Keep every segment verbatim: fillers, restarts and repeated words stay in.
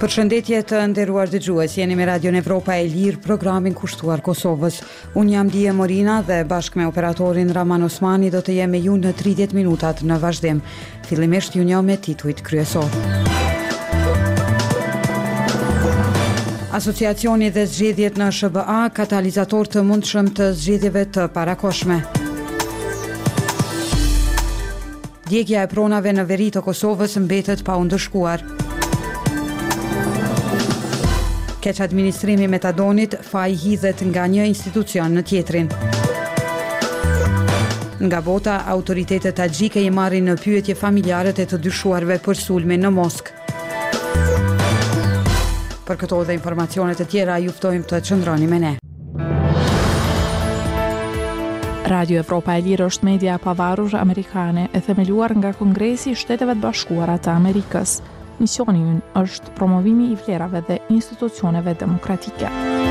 Përshëndetje të nderuar dëgjues, jeni me Radion Evropa e Lirë, programin kushtuar Kosovës. Unë jam Dije Morina dhe bashkë me operatorin Raman Osmani do të jem me ju në tridhjetë minutat në vazhdim. Fillimisht ju njoh me titujt kryesor. Asociacioni dhe zgjedhjet në S B A, katalizator të mundshëm të zgjedhjeve të parakoshme. Djegja e pronave në veri të Kosovës mbetet pa u ndëshkuar. Keq administrimi metadonit, faji hidhet nga një institucion në tjetrin. Nga bota, autoritetet tagjike i marrin në pyetje familjarët e të dyshuarve për sulmin në Moskë. Për këto dhe informacionet e tjera, ju ftojmë të qëndroni me ne. Radio Evropa e Lirë është media pavarur amerikane e themeluar nga Kongresi i Shteteve të Bashkuara të Amerikës. Misioni ynë është promovimi i vlerave dhe institucioneve demokratike.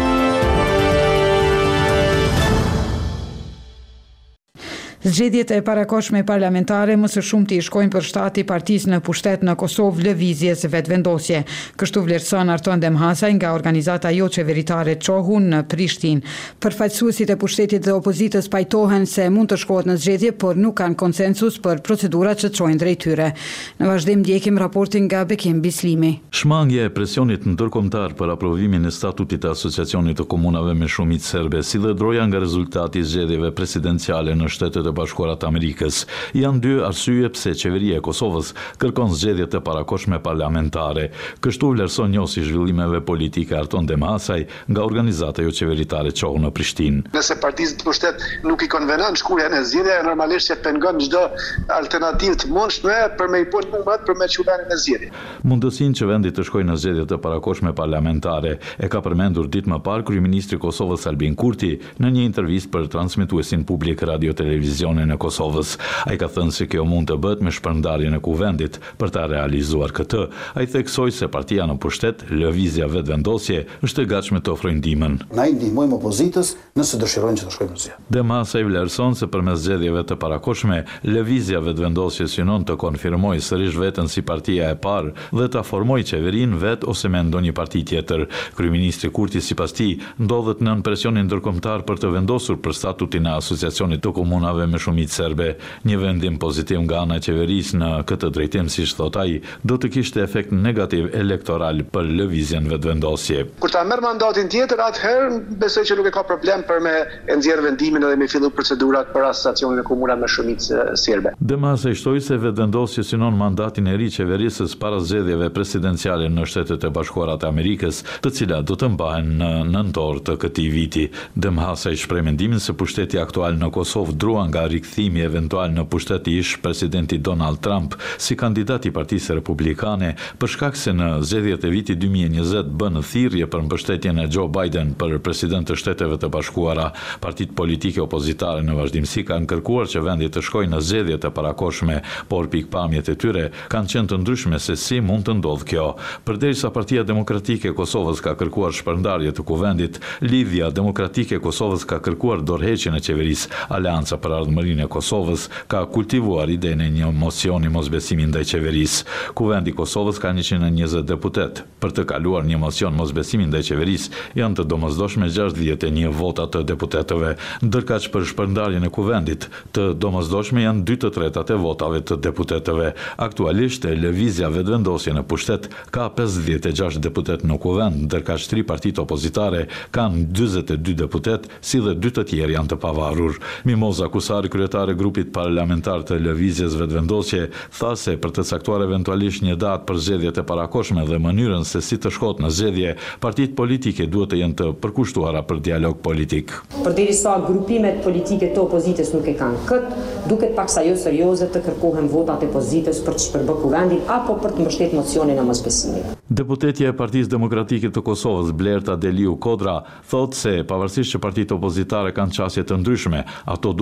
Zgjedhjet e parakoshme parlamentare më së shumti i shkojnë për shtati partisë në pushtet në Kosovë lëvizjes vetvendosje. Kështu vlerëson Arton Demhasaj nga organizata jo qeveritare Çohun në Prishtinë. Përfaqësuesit e pushtetit dhe opozitës pajtohen se mund të shkohet në zgjedhje, por nuk kanë konsensus për procedurat që çojnë drejt tyre. Në vazhdim ndjekim raportin nga Bekim Bislimi. Shmangja e presionit ndërkombëtar për aprovimin e statutit të Asociacionit të Komunave me Shumicë Serbe, si dhe droja nga rezultati i zgjedhjeve presidenciale në Shtetet e Bashkuara të Amerikës, janë dy arsye pse qeveria e Kosovës kërkon zgjedhje të parakoshme parlamentare. Kështu vlerëson njohësi zhvillimeve politike Arton Demhasaj nga organizata jo qeveritare Çohun në Prishtinë. Nëse partisë të pushtet nuk i konvenon shkurja në zgjedhje, normalisht që pengon çdo alternativë të mundshme për me i punë punët për me çullanin e zgjedhje. Mundësinë që vendi të shkojë në zgjedhje të parakoshme parlamentare e ka përmendur ditë më parë kryeministri i Kosovës Albin Kurti në një intervistë për transmetuesin publik radio televizion në Kosovës. Ai ka thënë se kjo mund të bëhet me shpërndarjen e kuvendit. Për ta realizuar këtë, ai theksoi se partia në pushtet, lëvizja vetvendosje, është e gatshme të ofrojë ndihmën. Na i ndihmojmë opozitës nëse dëshirojnë që të shkojmë në zgjedhje. Demhasaj vlerëson se përmes zgjedhjeve të parakoshme, lëvizja vetvendosje synon të konfirmojë sërish veten si partia e parë dhe ta formojë qeverinë vet ose me ndonjë parti tjetër. Kryeministri Kurti sipas tij ndodhet nën presionin ndërkombëtar për të vendosur për statutin e Asociacionit të Komunave me Shumicë Serbe. Një vendim pozitiv nga ana e qeverisë në këtë drejtim, siç thot ai, do të kishte efekt negativ elektoral për lëvizjen vetvendosje. Kur ta merr mandatin tjetër, atëherë besoj që nuk e ka problem për me e nxjerr vendimin edhe me fillu procedurat për Asociacionin e Komunave me Shumicë Serbe. Demhasaj shtoi se vetvendosja synon mandatin e ri qeverisë para zgjedhjeve presidenciale në Shtetet e Bashkuara të Amerikës, të cilat do të mbahen në nëntor të këtij viti. Demhasaj shpreh mendimin se pushteti aktual në Kosovë drua nga rikthimi eventual në pushtet i ish presidenti Donald Trump si kandidat i Partisë Republikane për shkak se në zgjedhjet e vitit dy mijë e njëzet bën thirrje për mbështetjen e Joe Biden për president të Shteteve të Bashkuara. Partitë politike opozitare në vazhdimsi kanë kërkuar që vendi të shkojë në zgjedhje të parakoshme, por pikpamjet e tyre kanë qenë të ndryshme se si mund të ndodhë kjo. Përderisa Partia Demokratike e Kosovës ka kërkuar shpërndarje të kuvendit, Lidhja Demokratike e Kosovës ka kërkuar dorëheqjen e qeverisë. Aleanca për ardhmërinë e Kosovës ka kultivuar idenë e një mosioni mosbesimi ndaj qeverisë. Kuvendi i Kosovës ka njëqind e njëzet deputet. Për të kaluar një mosion mosbesimi ndaj qeverisë janë të domosdoshme gjashtëdhjetë e një vota të deputetëve, ndërkaq për shpërndarjen e kuvendit të domosdoshme janë dy të tretat e votave të deputetëve. Aktualisht lëvizja vetvendosje në pushtet ka pesëdhjetë e gjashtë deputet në kuvend, ndërkaq tri partitë opozitare kanë dyzet e dy deputet, si dhe dy të tjerë janë të pavarur. Mimoza Kusari, kryetare e grupit parlamentar të lëvizjes vetvendosje, tha se për të caktuar eventualisht një datë për zgjedhjet e parakoshme dhe mënyrën se si të shkohet në zgjedhje, partitë politike duhet të jenë të përkushtuara për dialog politik. Përderisa grupimet politike të opozitës nuk e kanë këtë, duket paksa jo serioze të kërkohen votat e opozitës për të shpërbërë kuvendin apo për të mbështetur mocionin e mosbesimit. Deputetja e Partisë Demokratike të Kosovës, Blerta Deliu Kodra, thotë se pavarësisht që partitë opozitare kanë qasje të ndryshme, ato duhet të arrijnë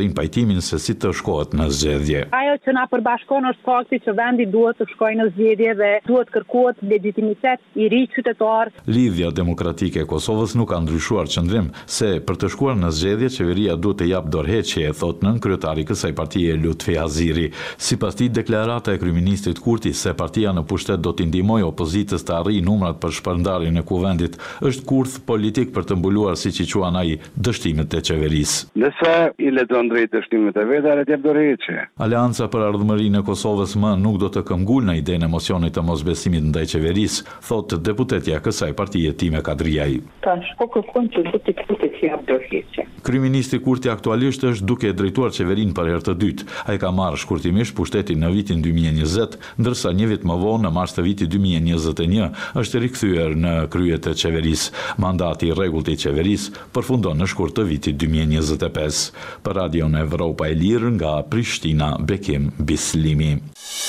arrin pajtimin se si të shkohet në zgjedhje. Ajo që na përbashkon është fakti që vendi duhet të shkojë në zgjedhje dhe duhet kërkohet legitimitet i ri qytetar. Lidhja demokratike e Kosovës nuk ka ndryshuar qëndrim se për të shkuar në zgjedhje qeveria duhet të jap dorëheqje, thot nën kryetari i kësaj partie Lutfi Haziri. Sipas tij, deklarata e kryeministrit Kurti se partia në pushtet do t'i ndihmojë opozitës të arrijë numrat për shpërndarjen e kuvendit është kurth politik për të mbuluar, siç i quan ai, dështimet e qeverisë. Nëse i lexon drejt dështimet e veta, le të jap dorëheqje. Aleanca për ardhmërinë e Kosovës më nuk do të këmbgulë në idenë e mocionit të mosbesimit ndaj qeverisë, thot deputetja e kësaj partie Time Kadriaj. Tash po kërkon që do të thotë të jap dorëheqje. Kryeministri Kurti aktualisht është duke drejtuar qeverinë për herë të dytë. Ai ka marrë shkurtimisht pushtetin në vitin dy mijë e njëzet, ndërsa një vit më vonë në mars të vitit dy mijë e njëzet e një është rikthyer në krye të qeverisë. Mandati i rregullt i qeverisë përfundon në shkurt të vitit dy mijë e njëzet e pesë. Për Radion Evropa e Lirë nga Prishtina, Bekim Bislimi.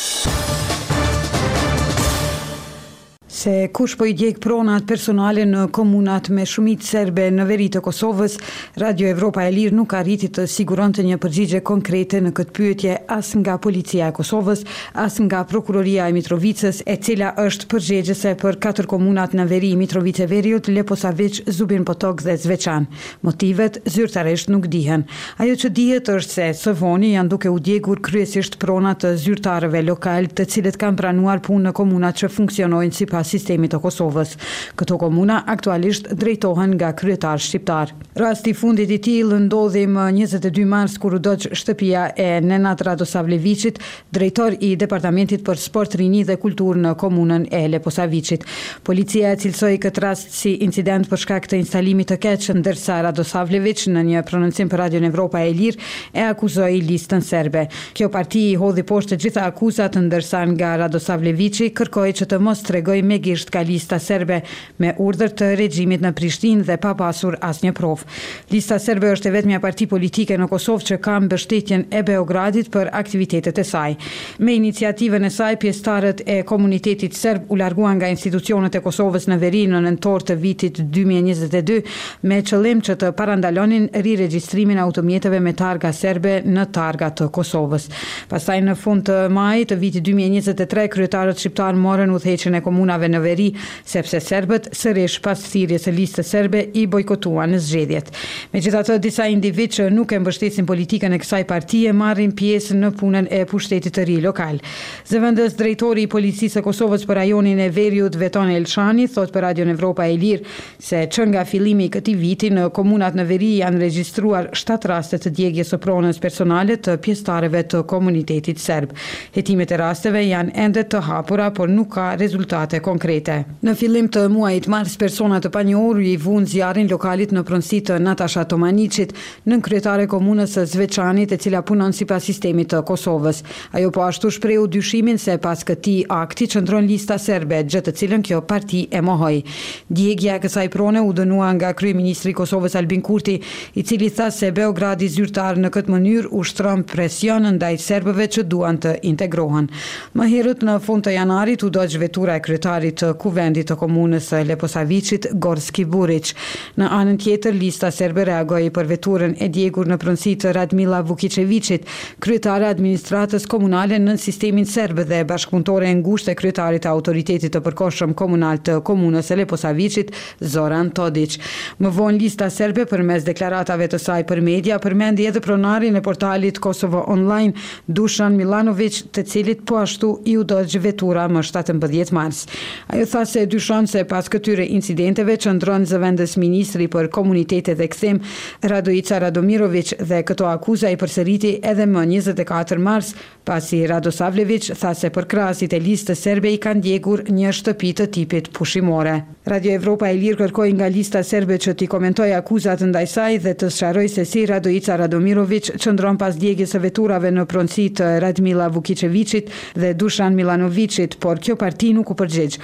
Se kush po i djeg pronat personale në komunat me shumicë serbe në veri të Kosovës, Radio Evropa e Lirë nuk arriti të siguronte një përgjigje konkrete në këtë pyetje as nga policia e Kosovës, as nga prokuroria e Mitrovicës, e cila është përgjegjëse për katër komunat në veri Mitrovice Veriut, Leposavić, Zubin Potok dhe Zveçan. Motivet zyrtarisht nuk dihen. Ajo që dihet është se së voni janë duke u djegur kryesisht pronat të zyrtarëve lokal, të cilët kanë pranuar punë në komunat që funksionojnë sipas sistemit të Kosovës. Këto komuna aktualisht drejtohen nga kryetar shqiptar. Rasti fundit i tillë ndodhi më njëzet e dy mars kur u dogj shtëpia e Nenad Radosavljevićit, drejtor i departamentit për sport, rini dhe kulturë në komunën e Leposavićit. Policia e cilësoi këtë rast si incident për shkak të instalimit të keq, ndërsa Radosavljević në një prononcim për Radion Evropa e Lirë e akuzoi listën serbe. Kjo parti i hodhi poshtë të gjitha akuzat, ndërsa nga Radosavljevići kërkoi që të mos tregojë me gisht ka lista serbe me urdhër të regjimit në Prishtinë dhe pa pasur asnjë provë. Lista serbe është e vetmja parti politike në Kosovë që ka mbështetjen e Beogradit për aktivitetet e saj. Me iniciativën e saj, pjesëtarët e komunitetit serb u larguan nga institucionet e Kosovës në veri në nëntor të vitit dy mijë e njëzet e dy me qëllim që të parandalonin riregjistrimin e automjeteve me targa serbe në targa të Kosovës. Pastaj në fund të majit të vitit dy mijë e njëzet e tre, kryetarët shqiptar morën udhëheqjen e komunave në veri, sepse serbët sërish pas thirrjes së listës serbe i bojkotuan në zgjedhjet. Megjithatë, disa individ që nuk e mbështesin politikën e kësaj partie marrin pjesë në punën e pushtetit të ri lokal. Zëvendës drejtori i policisë së Kosovës për rajonin e Veriut, Veton Elshani, thot për Radion Evropa e Lirë se që nga fillimi i këtij viti në komunat në veri janë regjistruar shtatë raste të djegjes së pronës personale të pjesëtarëve të komunitetit serb. Hetimet e rasteve janë ende të hapura, por nuk ka rezultate konkrete. Në fillim të muajit mars, persona të panjohur i vunë zjarrin lokalit në pronësi të Natasha Tomanićit, nën kryetare komunës së Zveçanit, e cila punon sipas sistemit të Kosovës. Ajo po ashtu shprehu dyshimin se pas këtij akti qëndron lista serbe, gjë të cilën kjo parti e mohoi. Djegja e kësaj prone u dënua nga kryeministri i Kosovës Albin Kurti, i cili tha se Beogradi zyrtar në këtë mënyrë ushtron presion ndaj serbëve që duan të integrohen. Më herët në fund të janarit u dogj vetura e kryetarit të kuvendit të komunës së Leposavićit, Gorski Burić. Në anën tjetër, lista serbe reagoi për veturën e djegur në pronësi të Radmila Vukićevićit, kryetare administratës komunale në sistemin serb dhe bashkëpunëtore e ngushtë e kryetarit të autoritetit të përkohshëm komunal të komunës së Leposavićit, Zoran Todić. Më vonë, lista serbe përmes deklaratave të saj për media përmendi edhe pronarin e portalit Kosovo Online, Dušan Milanović, të cilit po ashtu i u dogj vetura më shtatëmbëdhjetë mars. Ajo tha se dyshon se pas këtyre incidenteve qëndron zëvendës ministri për komunitetet dhe kthim Radoica Radomirović dhe këto akuza i përsëriti edhe më njëzet e katër mars, pasi Radosavljević tha se për krahasit e listës serbe i kanë djegur një shtëpi të tipit pushimore. Radio Evropa e Lirë kërkoi nga lista serbe që t'i komentoj akuzat ndaj saj dhe të sqaroj se si Radoica Radomirović qëndron pas djegjes së veturave në pronësi të Radmila Vukićevićit dhe Dušan Milanovićit, por kjo parti nuk u përgjigj.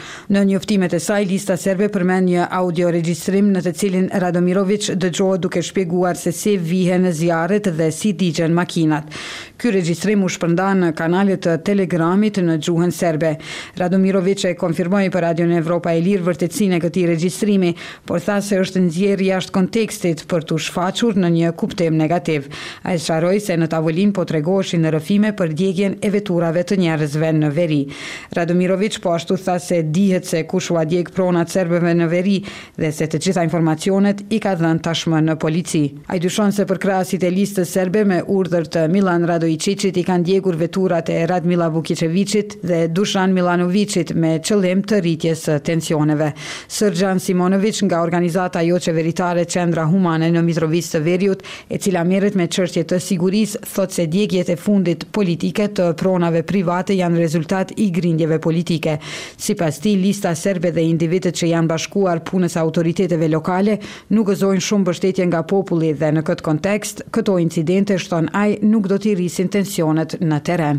Në njoftimet e saj, lista serbe përmend një audioregjistrim në të cilin Radomirovic dëgjohet duke shpjeguar se si vihen zjarret dhe si digjen makinat. Ky regjistrim u shpërnda në kanalet të Telegramit në gjuhën serbe. Radomirovic e konfirmoi për Radion Evropa e Lirë vërtetësinë e këtij regjistrimi, por tha se është nxjerrë jashtë kontekstit për të shfaqur në një kuptim negativ. Ai sqaroi se në tavolinë po tregoheshin rrëfime për djegjen e veturave të njerëzve në veri. Radomirovic po ashtu tha se dihet se kush u djeg pronat serbëve në veri dhe se të gjitha informacionet i ka dhënë tashmë në polici. Ai dyshon se përkrahasit e listës serbe me urdhër të Milan Radojčićit i kanë djegur veturat e Radmila Vukićevićit dhe Dušan Milanovicit me qëllim të rritjes së tensioneve. Srdjan Simonovic nga organizata jo qeveritare Qendra Humane në Mitrovicë të Veriut, e cila merret me çështje të sigurisë, thot se djegjet e fundit politike të pronave private janë rezultat i grindjeve politike. Sipas tij, lista serbe dhe individët që janë bashkuar punës autoriteteve lokale nuk gëzojnë shumë mbështetje nga populli dhe në këtë kontekst, këto incidente, shton ai, nuk do t'i rrisin tensionet në terren.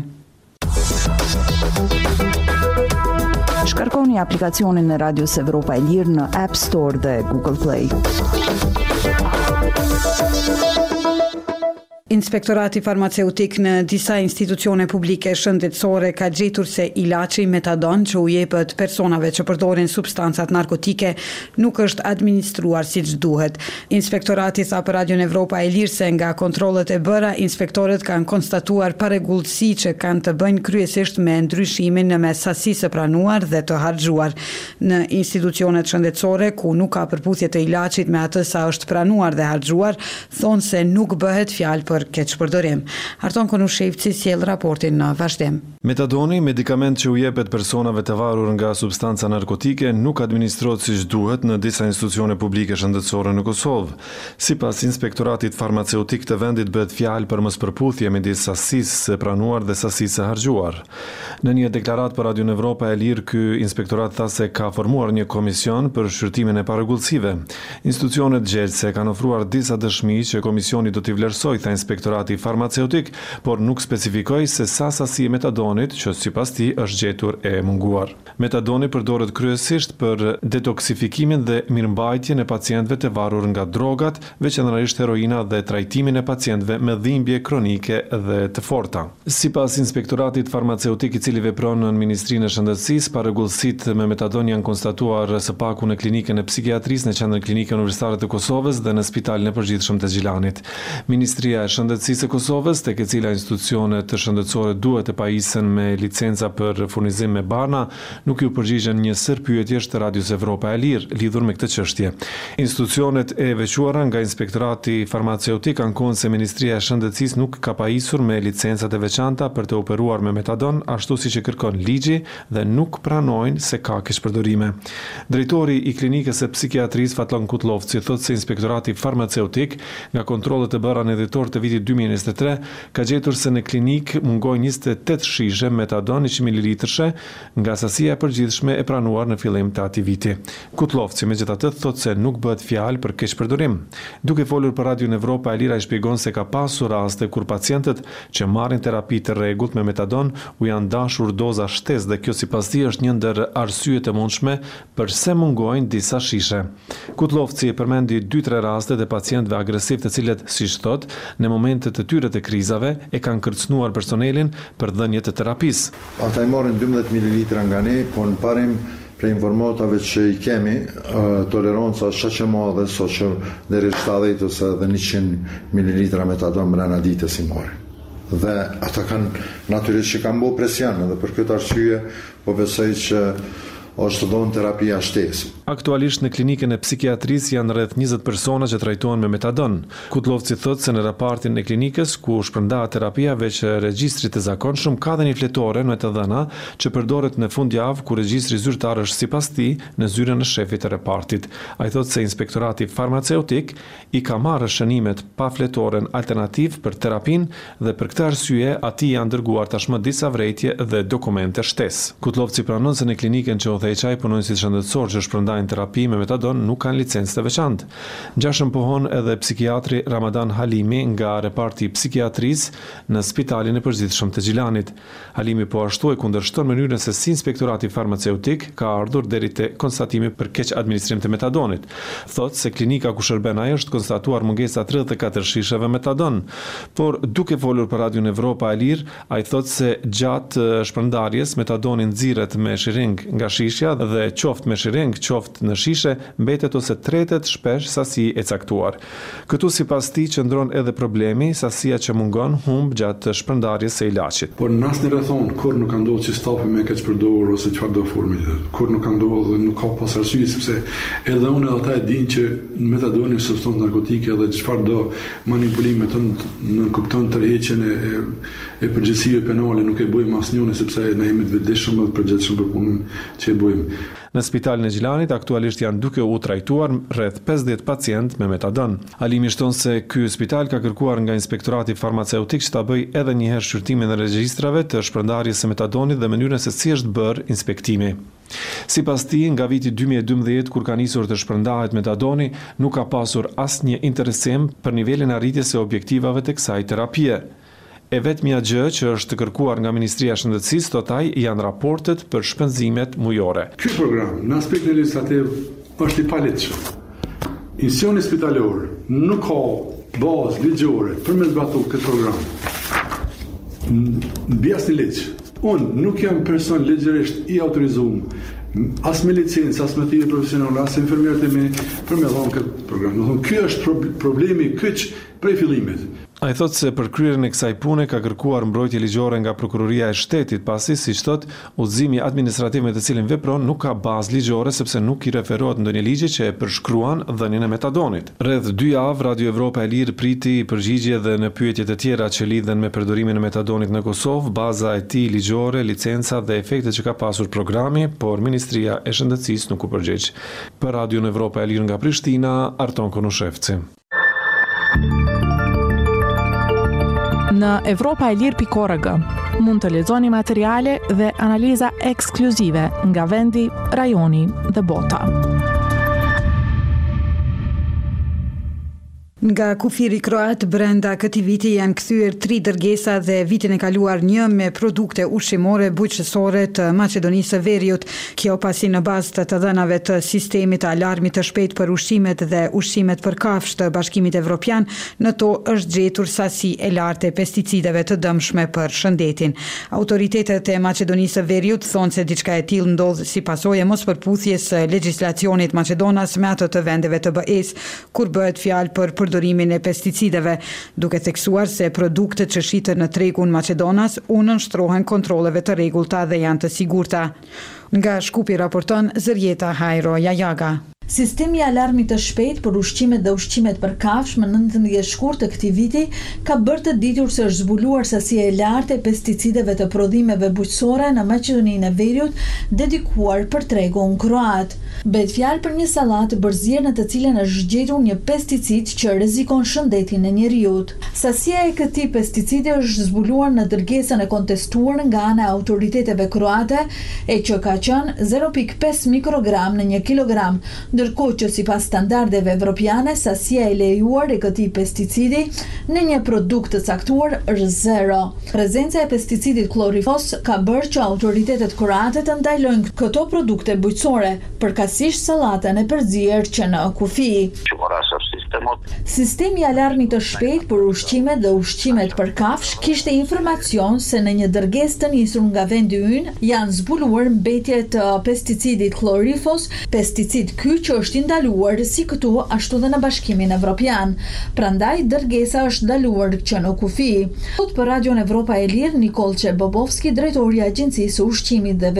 Shkarkoni aplikacionin e Radios Evropa e Lirë në App Store dhe Google Play. Inspektorati farmaceutik në disa institucione publike shëndetësore ka gjetur se ilaçi metadon që u jepet personave që përdorin substancat narkotike nuk është administruar siç duhet. Inspektorati tha për Radion Evropa e Lirë se nga kontrollet e bëra, inspektorët kanë konstatuar parregullsi që kanë të bëjnë kryesisht me ndryshimin në mes sasisë së pranuar dhe të harxhuar. Në institucionet shëndetësore ku nuk ka përputhje të ilaçit me atë sa është pranuar dhe harxhuar, thonë se nuk bëhet fjalë për keqpërdorim. Arton Konushevci sjell raportin në vazhdim. Metadoni, medikament që u jepet personave të varur nga substanca narkotike, nuk administrohet siç duhet në disa institucione publike shëndetësore në Kosovë. Sipas inspektoratit farmaceutik të vendit bëhet fjalë për mospërputhje midis sasisë së pranuar dhe sasisë së harxhuar. Në një deklaratë për Radion Evropa e Lirë, ky inspektorat tha se ka formuar një komision për shqyrtimin e parregullsive. Institucionet gjerëse kanë ofruar disa dëshmi që komisioni do t'i vlerësojë, tha inspektorati farmaceutik, por nuk specifikoi se sa sasi e metadonit që sipas tij është gjetur e munguar. Metadoni përdoret kryesisht për detoksifikimin dhe mirëmbajtjen e pacientëve të varur nga drogat, veçanërisht heroina, dhe trajtimin e pacientëve me dhimbje kronike dhe të forta. Sipas inspektoratit farmaceutik i cili vepron në Ministrinë e Shëndetësisë, parregullsitë me metadon janë konstatuar së paku në klinikën e psikiatrisë në Qendrën Klinike Universitare të Kosovës dhe në Spitalin e Përgjithshëm të Xhilanit. Ministria e Shëndetësisë e Kosovës, tek e cila institucionet shëndetësore duhet të pajisen me licenca për furnizim me barna, nuk ju përgjigjen një sër pyetjesh të Radios Evropa e Lirë lidhur me këtë çështje. Institucionet e veçuara nga inspektorati farmaceutik ankohen se Ministria e Shëndetësisë nuk ka pajisur me licencat e veçanta për të operuar me metadon ashtu siç e kërkon ligji dhe nuk pranojnë se ka keqpërdorime. Drejtori i klinikës së psikiatrisë Fatlon Kutlovci thotë se inspektorati farmaceutik nga kontrollet e bëra në dhjetor të vitit dy mijë e njëzet e tre ka gjetur se në klinik mungojnë njëzet e tetë shishe metadon njëqind mililitrëshe nga sasia e përgjithshme e pranuar në fillim të atij viti. Kutlovci megjithatë thotë se nuk bëhet fjalë për keqpërdorim. Duke folur për Radion Evropa e Lira, ai shpjegon se ka pasur raste kur pacientët që marrin terapi të rregullt me metadon u janë dashur doza shtesë dhe kjo sipas tij është një ndër arsyet e mundshme pse mungojnë disa shishe. Kutlovci e përmendi dy tre raste të pacientëve agresiv të cilët, siç thot, në momentet të tyre të krizave e kanë kërcënuar personelin për dhënje të terapisë. Ata i marrin dymbëdhjetë mililitra nga ne, po në parim për informatave që i kemi, toleranca është që madhe, so që deri shtatëdhjetë ose edhe njëqind mililitra metadon brenda ditës i marrin. Dhe ata kanë natyrisht që kanë bërë presion, edhe për këtë arsye po besoj që është dhënë terapia shtesë. Aktualisht në klinikën e psikiatrisë janë rreth njëzet persona që trajtohen me metadon. Kutlovci thotë se në raportin e klinikës ku shpërndahet terapia veç regjistrit të zakonshëm ka dhe një fletore me të dhëna që përdoret në fundjavë ku regjistri zyrtar është sipas tij në zyrën e shefit të repartit. Ai thotë se inspektorati farmaceutik i ka marrë shënimet pa fletoren alternativ për terapin dhe për këtë arsye atij janë dërguar tashmë disa vrejtje dhe dokumente shtesë. Kutlovci pranon se në klinikën që e H I punonësit shëndetësor që shpërndajnë terapi me metadon nuk kanë licencë të veçantë. Gjashëm pohon edhe psikiatri Ramadan Halimi nga reparti psikiatrisë në Spitalin e Përgjithshëm të Gjilanit. Halimi po ashtu e kundërshton mënyrën se si inspektorati farmaceutik ka ardhur deri te konstatimi për keq administrim të metadonit. Thotë se klinika ku shërben ai është konstatuar mungesa tridhjetë e katër shisheve metadon, por duke folur për Radio Evropa e Lirë, ai thotë se gjatë shpërndarjes metadoni nxirret me shiring nga shishja dhe qoftë me shiring, qoftë në shishe, mbetet ose tretet shpesh sasi e caktuar. Këtu sipas tij qëndron edhe problemi, sasia që mungon humb gjatë shpërndarjes së ilaçit. Por në asnjë rrethon kur nuk ka ndodhur që stafi me keq përdorur ose çfarë do formë, kur nuk ka ndodhur dhe nuk ka pas arsye, sepse edhe unë edhe ata e dinë që metadoni është substancë narkotike dhe çfarë do manipulime të në kupton tërheqjen e, e, e përgjegjësive penale nuk e bëjmë asnjëri sepse ne jemi të vetëdijshëm dhe të përgjegjshëm për punën që e bëjmë. Në Spitalin e Gjilanit aktualisht janë duke u trajtuar rreth pesëdhjetë pacient me metadon. Halimi shton se ky spital ka kërkuar nga inspektorati farmaceutik që ta bëjë edhe një herë shqyrtimin e regjistrave të shpërndarjes së metadonit dhe mënyrën se si është bërë inspektimi. Sipas tij, nga viti dy mijë e dymbëdhjetë kur ka nisur të shpërndahet metadoni, nuk ka pasur asnjë interesim për nivelin e arritjes së objektivave të kësaj terapie. E vetmja gjë që është kërkuar nga Ministria e Shëndetësisë totaj janë raportet për shpenzimet mujore. Ky program në aspektin legislativ është i paligjshëm. Institucioni spitalor nuk ka bazë ligjore për me zbatuar këtë program. Mbi asnjë ligj. Unë nuk jam person ligjërisht i autorizuar as me licencë, as me tjetër profesionale, as infermierët e mi për me dhënë këtë program. Do thonë, ky është problemi kyç prej fillimit. Ai thotë se për kryerjen e kësaj pune ka kërkuar mbrojtje ligjore nga Prokuroria e Shtetit, pasi siç thotë, udhëzimi administrativ me të cilin vepron nuk ka bazë ligjore sepse nuk i referohet ndonjë ligji që e përshkruan dhënien e metadonit. Rreth dy javë Radio Evropa e Lirë priti përgjigje dhe në pyetjet e tjera që lidhen me përdorimin e metadonit në Kosovë, baza e tij ligjore, licenca dhe efektet që ka pasur programi, por Ministria e Shëndetësisë nuk u përgjigj. Për Radio Evropa e Lirë nga Prishtina, Arton Konushevci. Në evropa e lirë pikë org mund të lexoni materiale dhe analiza ekskluzive nga vendi, rajoni dhe bota. Nga kufiri kroat brenda këtij viti janë kthyer tri dërgesa dhe vitin e kaluar një me produkte ushqimore bujqësore të Maqedonisë së Veriut. Kjo pasi në bazë të të dhënave të sistemit të alarmit të shpejt për ushqimet dhe ushqimet për kafshë të Bashkimit Evropian, në to është gjetur sasi e lartë e pesticideve të dëmshme për shëndetin. Autoritetet e Maqedonisë së Veriut thonë se diçka e tillë ndodh si pasojë e mospërputhjes së legjislacionit maqedonas me atë të vendeve të B E-s, kur bëhet fjalë për përdorimin e pesticideve, duke theksuar se produktet që shiten në tregun maqedonas u nënshtrohen kontrolleve të rregullta dhe janë të sigurta. Nga Shkupi raporton Zërjeta Hajro Jajaga. Sistemi i alarmit të shpejt për ushqimet dhe ushqimet për kafshë më nëntëmbëdhjetë shkurt të këtij viti ka bërë të ditur se është zbuluar sasia e lartë e pesticideve të prodhimeve bujqësore në Maqedoninë e Veriut dedikuar për tregun kroat. Bëhet fjalë për një sallatë bërzier në të cilën është gjetur një pesticid që rrezikon shëndetin e njerëzit. Sasia e këtij pesticidi është zbuluar në dërgesën e kontestuar nga ana e autoriteteve kroate e që ka qenë zero pikë pesë mikrogram në një kilogram. Ndërkohë që sipas standardeve evropiane, sasia e lejuar e këtij pesticidi në një produkt të caktuar është zero. Prezenca e pesticidit klorifos ka bërë që autoritetet kroate të ndalojnë këto produkte bujqësore, përkatësisht sallatën e përzier që në kufi. Sistemi i alarmit të shpejt për ushqimet dhe ushqimet për kafshë kishte informacion se në një dërgesë të nisur nga vendi ynë janë zbuluar mbetje të pesticidit klorifos, pesticid ky që është ndaluar si këtu ashtu dhe në Bashkimin Evropian. Prandaj dërgesa është ndaluar që në kufi. Thot për Radio Evropa e Lirë Nikolçe Bobovski, drejtori i Agjencisë së Ushqimit dhe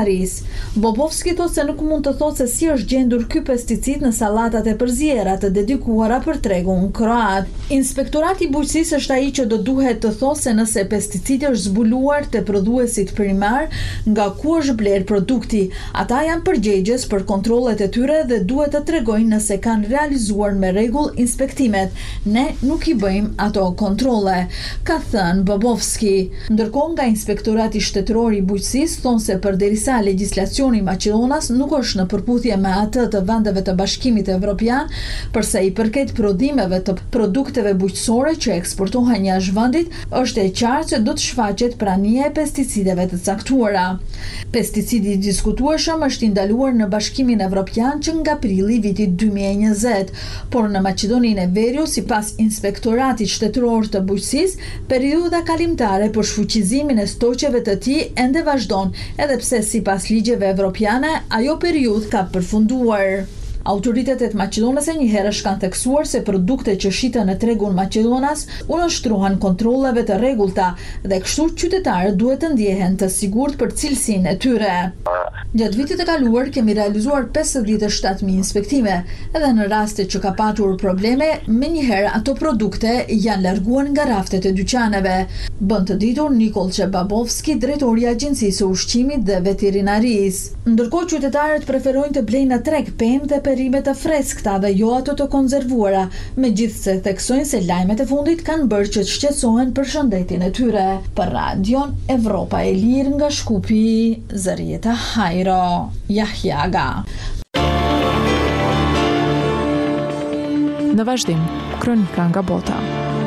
Veterinarisë. Bobovski thotë se nuk mund të thotë se si është gjendur ky pesticid në sallatat e përziera të dedikuara indikuara për tregun kroat. Inspektorati i bujqësisë është ai që do duhet të thosë nëse pesticidi është zbuluar te prodhuesit primar, nga ku është bler produkti. Ata janë përgjegjës për kontrollet e tyre dhe duhet të tregojnë nëse kanë realizuar me rregull inspektimet. Ne nuk i bëjmë ato kontrolle, ka thënë Bobovski. Ndërkohë nga Inspektorati Shtetëror i Bujqësisë thonë se përderisa legjislacioni i Maqedonas nuk është në përputhje me atë të vendeve të Bashkimit Evropian, përsa i përket prodhimeve të produkteve bujqësore që eksportohen jashtë vendit, është e qartë që do të shfaqet prania e pesticideve të caktuara. Pesticidi i diskutueshëm është ndaluar në Bashkimin Evropian që nga prilli vitit dy mijë e njëzet, por në Maqedoninë e Veriut, sipas Inspektoratit Shtetëror të Bujqësisë, periudha kalimtare për shfuqizimin e stoqeve të tij ende vazhdon, edhe pse sipas ligjeve evropiane ajo periudhë ka përfunduar. Autoritetet maqedonase njëherësh kanë theksuar se produktet që shiten në tregun Maqedonas unështruhen kontrolleve të rregullta dhe kështu qytetarët duhet të ndjehen të sigurt për cilësinë e tyre. Gjatë vitit të kaluar kemi realizuar pesëdhjetë e shtatë mijë inspektime, edhe në raste që ka patur probleme, menjëherë ato produkte janë larguar nga raftet e dyqaneve. Bën të ditur Nikol Çebabovski, drejtori i Agjencisë së Ushqimit dhe Veterinarisë. Ndërkohë qytetarët preferojnë të blejnë në treg pemë dhe perime të freskëta dhe jo ato të konzervuara, megjithse theksojnë se lajmet e fundit kanë bërë që të shqetësohen për shëndetin e tyre. Për Radion Evropa e Lirë nga Shkupi, Zërieta Hajro, Jahjaga. Në vazhdim, kronika nga bota.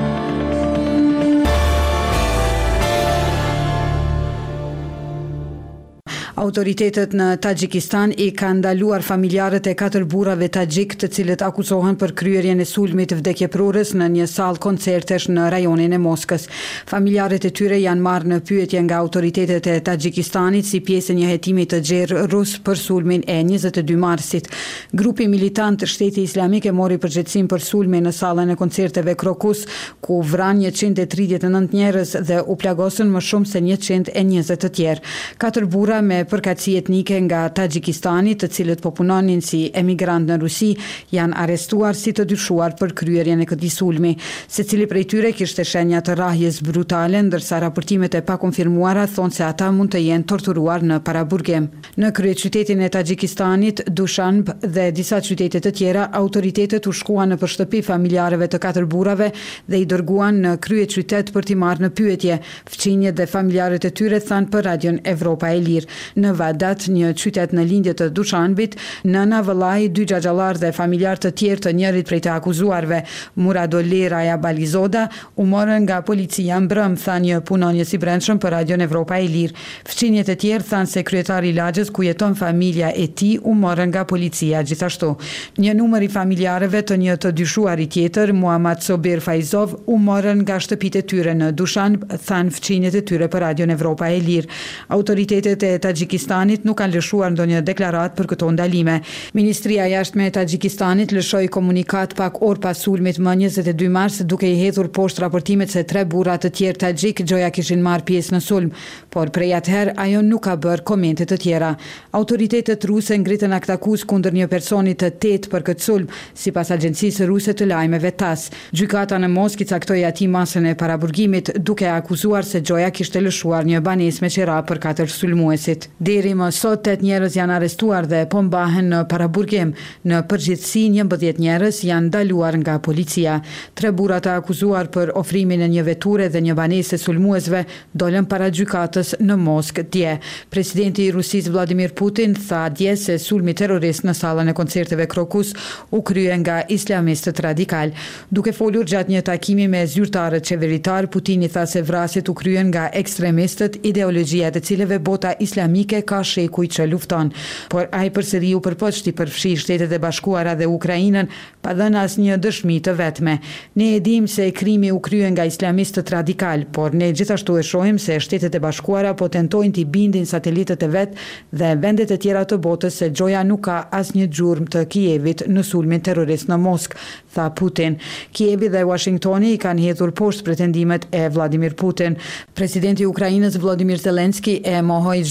Autoritetet në Tajikistan i kanë ndaluar familjarët e katër burrave tagjik të cilët akuzohen për kryerjen e sulmit vdekjeprorës në një sallë koncertesh në rajonin e Moskës. Familjarët e tyre janë marrë në pyetje nga autoritetet e Tajikistanit si pjesë e një hetimi të gjerë rus për sulmin e njëzet e dy marsit. Grupi militant Shteti Islamik e mori përgjegjësim për sulmin në sallën e koncerteve Krokus, ku vran njëqind e tridhjetë e nëntë njerëz dhe u plagosën më shumë se njëqind e njëzet të tjerë. Katër burra me përkatësi etnike nga Tajikistani, të cilët po punonin si emigrant në Rusi, janë arrestuar si të dyshuar për kryerjen e këtij sulmi. Secili prej tyre kishte shenja të rrahjes brutale, ndërsa raportimet e pakonfirmuara thonë se ata mund të jenë torturuar në paraburgim. Në kryeqytetin e Tajikistanit, Dushanbe dhe disa qytete të tjera, autoritetet u shkuan në shtëpi familjarëve të katër burrave dhe i dërguan në kryeqytet për t'i marrë në pyetje. Fëmijët dhe familjarët e tyre thanë për Radion Evropa e Lirë. Në Vadat, një qytet në lindje të Dushanbit, nëna vëllai, dy xhaxhallar dhe familjar të tjerë të njërit prej të akuzuarve, Muradoli Raja Balizoda, u morën nga policia mbrëm, tha një punonjës i brendshëm për Radion Evropa e Lirë. Fëmijët e tjerë thanë se kryetari i lagjës ku jeton familja e tij u morën nga policia gjithashtu. Një numër i familjarëve të një të dyshuari tjetër, Muhammad Sobir Faizov, u morën nga shtëpitë e tyre në Dushanbe, thanë fëmijët e tyre për Radion Evropa e Lirë. Autoritetet e Tajikistanit nuk kanë lëshuar ndonjë deklaratë për këto ndalime. Ministria e Jashtme e Tajikistanit lëshoi komunikat pak orë pas sulmit më njëzet e dy mars, duke i hedhur poshtë raportimet se tre burra të tjerë tagjik gjoja kishin marrë pjesë në sulm, por prej atëherë ajo nuk ka bërë komente të tjera. Autoritetet ruse ngritën akt akuzë kundër një personi të tetë për këtë sulm, sipas agjencisë ruse të lajmeve TASS. Gjykata në Moskë i caktoi atij masën e paraburgimit, duke akuzuar se gjoja kishte lëshuar një banesë me qira për katër sulmuesit. Deri më sot tetë njerëz janë arrestuar dhe po mbahen në paraburgim. Në përgjithësi njëmbëdhjetë njerëz janë ndaluar nga policia. Tre burra të akuzuar për ofrimin e një veture dhe një banese sulmuesve dolën para gjykatës në Moskë dje. Presidenti i Rusisë Vladimir Putin tha dje se sulmi terrorist në sallën e koncerteve Krokus u krye nga islamistët radikal. Duke folur gjatë një takimi me zyrtarët qeveritar, Putini tha se vrasjet u kryen nga ekstremistët, ideologjia të cilëve bota islamike ka shekuj që lufton, por ai përsëri u përpoqti përfshi Shtetet e Bashkuara dhe Ukrainën pa dhënë asnjë dëshmi të vetme. Ne e dim se krimi u krye nga islamistët radikal, por ne gjithashtu e shohim se Shtetet e Bashkuara po tentojnë t'i bindin satelitët e vet dhe vendet e tjera të botës se gjoja nuk ka asnjë gjurmë të Kievit në sulmin terrorist në Moskë, tha Putin. Kievi dhe Washingtoni i kanë hedhur poshtë pretendimet e Vladimir Putin. Presidenti i Ukrainës Volodymyr Zelensky e mohoi çdo përfshirje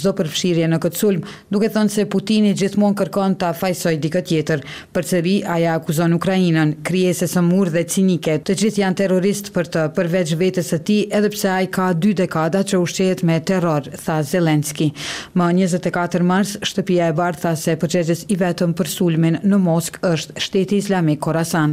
përfshirje në këtë sulm, duke thënë se Putini gjithmonë kërkon ta fajsoj dikë tjetër. Përsëri aja akuzon Ukrainën, krijesës së murë dhe cinike. Të gjithë janë terroristë për të përveç vetes së tij, edhe pse ai ka dy dekada që ushqehet me terror, tha Zelenski. Më njëzet e katër mars, Shtëpia e Bardhë tha se përgjegjës i vetëm për sulmin në Moskë është Shteti Islamik Khorasan.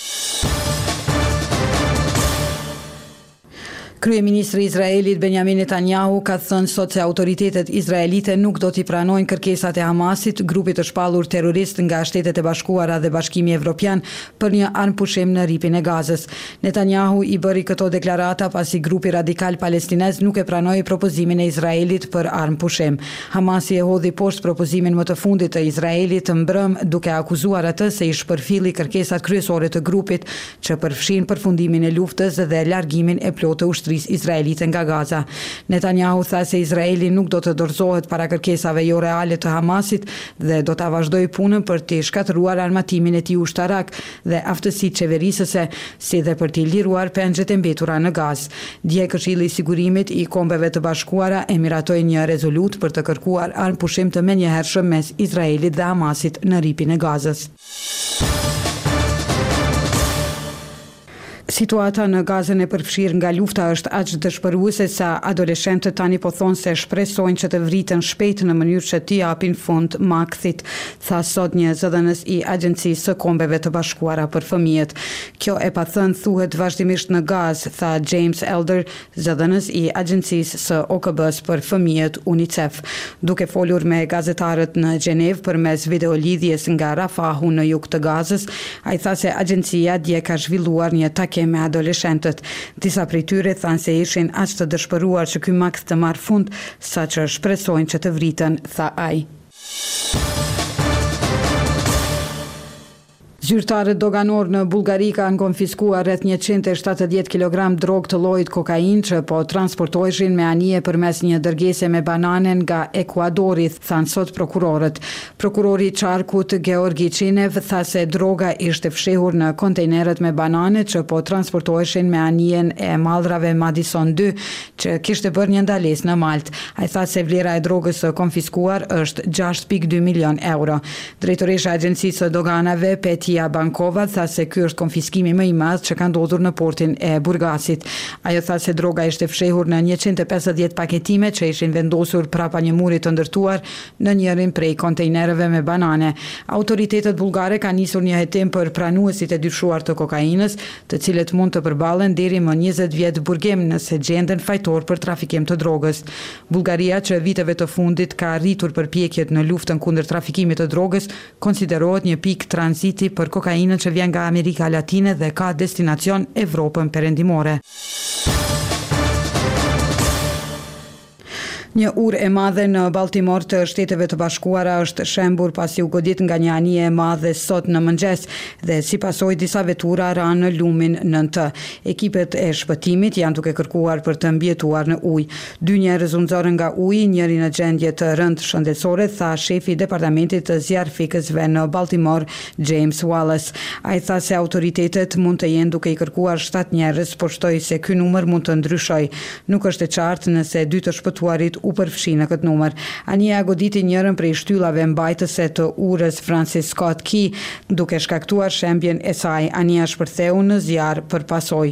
Kryeministri i Izraelit Benjamin Netanyahu ka thënë sot se autoritetet izraelite nuk do t'i pranojnë kërkesat e Hamasit, grupit të shpallur terrorist nga Shtetet e Bashkuara dhe Bashkimi Evropian, për një armpushim në ripin e Gazës. Netanyahu i bëri këto deklarata pasi grupi radikal palestinez nuk e pranoi propozimin e Izraelit për armpushim. Hamasi e hodhi poshtë propozimin më të fundit të Izraelit të mbrëm, duke akuzuar atë se i shpërfilli kërkesat kryesore të grupit që përfshin përfundimin e luftës dhe largimin e plotë të izraelite nga Gaza. Netanyahu tha se Izraeli nuk do të dorëzohet para kërkesave jo reale të Hamasit dhe do ta vazhdojë punën për të shkatëruar armatimin e tij ushtarak dhe aftësitë qeverisëse, si dhe për të liruar pengjet e mbetura në Gazë. Dje Këshilli i Sigurimit i Kombeve të Bashkuara e miratoi një rezolut për të kërkuar armpushim të menjëhershëm mes Izraelit dhe Hamasit në ripin e Gazës. Situata në Gazën e përfshirë nga lufta është aq dëshpëruese sa adoleshentët tani po thonë se shpresojnë që të vriten shpejt në mënyrë që t'i japin fund makthit, tha sot një zëdhënës i Agjencisë së Kombeve të Bashkuara për fëmijët. Kjo e pa thënë thuhet vazhdimisht në Gazë, tha James Elder, zëdhënës i Agjencisë së O K B-s për fëmijët UNICEF. Duke folur me gazetarët në Gjenevë përmes videolidhjes nga Rafahu në jug të Gazës, ai tha se agjencia dje ka zhvilluar një takim me adoleshentët. Disa prej tyre thanë se ishin aq të dëshpëruar që ky makt të marrë fund, saqë shpresojnë që të vriten, tha ai. Zyrtarët doganor në Bullgari kanë konfiskuar rreth njëqind e shtatëdhjetë kilogram drogë të llojit kokain që po transportoheshin me anije përmes një dërgese me banane nga Ekuadori, thanë sot prokurorët. Prokurori i Qarkut Georgi Qinev tha se droga ishte fshehur në kontejnerët me banane që po transportoheshin me anijen e mallrave Madison dy që kishte bërë një ndalesë në Malt. Ai tha se vlera e drogës së konfiskuar është gjashtë pikë dy milion euro. Drejtoresha e Agjencisë së Doganave Petia Bankova tha se ky është konfiskimi më i madh që ka ndodhur në portin e Burgasit. Ajo tha se droga ishte fshehur në njëqind e pesëdhjetë paketime që ishin vendosur prapa një muri të ndërtuar në njërin prej kontejnerëve me banane. Autoritetet bullgare kanë nisur një hetim për pranuesit e dyshuar të kokainës, të cilët mund të përballen deri më njëzet vjet burgim nëse gjenden fajtor për trafikim të drogës. Bullgaria, që viteve të fundit ka arritur përpjekjet në luftën kundër trafikimit të drogës, konsiderohet një pikë tranziti për kokainën që vjen nga Amerika Latine dhe ka destinacion Evropën perëndimore. Një urë e madhe në Baltimore të Shteteve të Bashkuara është shembur pasi u godit nga një anije e madhe sot në mëngjes dhe si pasojë disa vetura ranë në lumin nën të. Ekipet e shpëtimit janë duke kërkuar për të mbijetuar në ujë. Dy njerëz u nxorën nga uji, njëri në gjendje të rëndë shëndetësore, tha shefi i departamentit të zjarfikësve në Baltimore, James Wallace. Ai tha se autoritetet mund të jenë duke i kërkuar shtatë njerëz, por shtoi se ky numër mund të ndryshojë. Nuk është e qartë nëse dy të shpëtuarit u përfshi në këtë numër. Anija goditi njërën prej shtyllave mbajtëse të urës Francis Scott Key, duke shkaktuar shembjen e saj. Anija shpërtheu në zjarr për pasojë.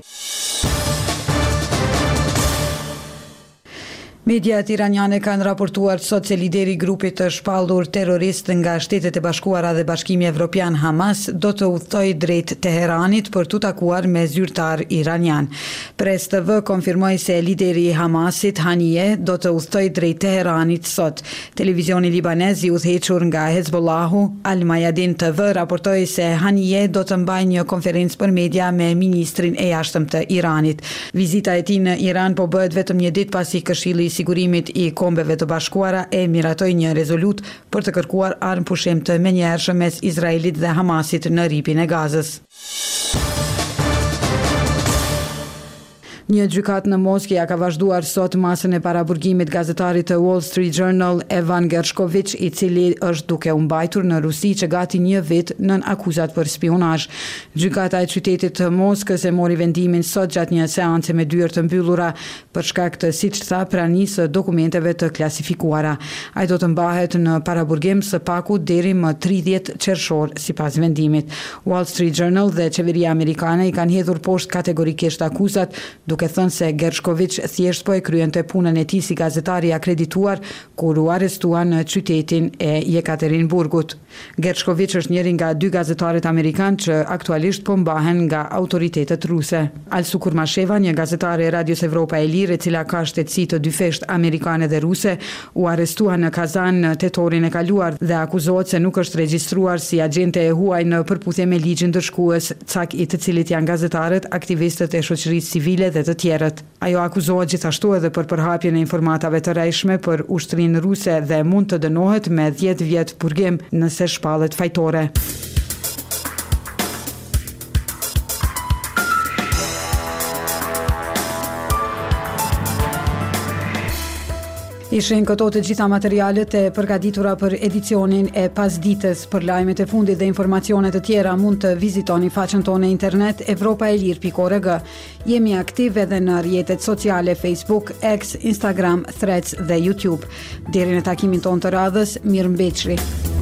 Mediat iraniane kanë raportuar sot se lideri i grupit të shpallur terrorist nga Shtetet e Bashkuara dhe Bashkimi Evropian Hamas do të udhtojë drejt Teheranit për t'u takuar me zyrtar iranian. Press T V konfirmoi se lideri i Hamasit Haniyeh do të udhtojë drejt Teheranit sot. Televizioni libanez i udhëhequr nga Hezbollahu, Al Mayadin T V raportoi se Haniyeh do të mbajë një konferencë për media me ministrin e jashtëm të Iranit. Vizita e tij në Iran po bëhet vetëm një ditë pasi Këshilli Sigurimit i Kombeve të Bashkuara e miratoi një rezolut për të kërkuar armpushim të menjëhershëm mes Izraelit dhe Hamasit në ripin e Gazës. Një gjykat në Moskë ja ka vazhduar sot masën e paraburgimit gazetarit të Wall Street Journal Evan Gershkovich, i cili është duke u mbajtur në Rusi që gati një vit nën akuzat për spionazh. Gjykata e qytetit të Moskës e mori vendimin sot gjatë një seance me dyert të mbyllura për shkak të, siç tha, pranisë së dokumenteve të klasifikuara. Ai do të mbahet në paraburgim së paku deri më tridhjetë qershor sipas vendimit. Wall Street Journal dhe qeveria amerikane i kanë hedhur poshtë kategorikisht akuzat, duke thënë se Gershkovich thjesht po e kryente punën e tij si gazetari akredituar kur u arrestua në qytetin e Jekaterinburgut. Gershkovich është njëri nga dy gazetarët amerikanë që aktualisht po mbahen nga autoritetet ruse. Alsu Kurmasheva, një gazetare e Radios Evropa e Lirë, e cila ka shtetësi të dyfesht amerikane dhe ruse, u arrestua në Kazan në tetorin e kaluar dhe akuzohet se nuk është regjistruar si agente e huaj në përputhje me ligjin ndërshkues, cak i të cilit janë gazetarët, aktivistët e shoqërisë civile dhe të tjerët. Ajo akuzohet gjithashtu edhe për përhapjen e informatave të rrejshme për ushtrinë ruse dhe mund të dënohet me dhjetë vjet purgim nëse shpallet fajtore. Ishin këto të gjitha materialet e përgatitura për edicionin e pasdites. Për lajmet e fundit dhe informacione të tjera mund të vizitoni faqen tonë internet evropa e lir pikë org. Jemi aktiv edhe në rrjetet sociale Facebook, X, Instagram, Threads dhe YouTube. Deri në takimin tonë të radhës, mirëmbëjtje.